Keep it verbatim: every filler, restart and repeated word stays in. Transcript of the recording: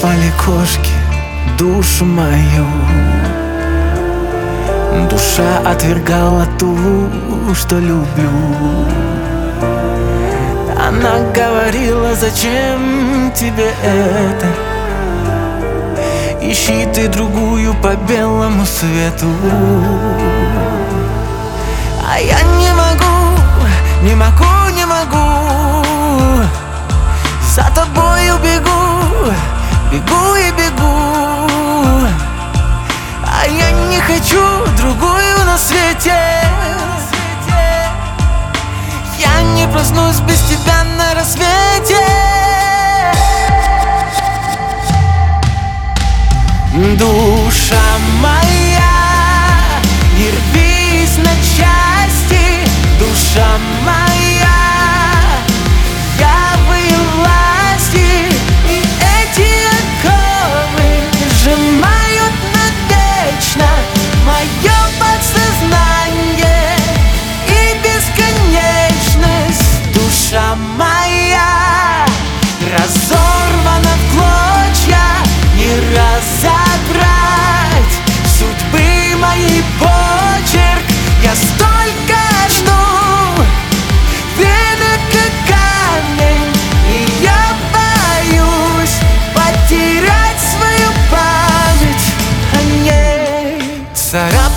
Царапали кошки душу мою. Душа отвергала ту, что люблю. Она говорила: зачем тебе это? Ищи ты другую по белому свету. А я не могу, не могу, не могу. За тобою бегу, бегу и бегу. А я не хочу другую на свете. Я не проснусь без тебя на рассвете. Душа моя, не рвись на части. Душа моя, я в ее власти. И эти оковы сжимают навечно мое подсознание и бесконечность. Душа моя разорвана в клочья, не разобрать судьбы моей почерк. Я столько жду, время как камень, и я боюсь потерять свою память о ней. Царапала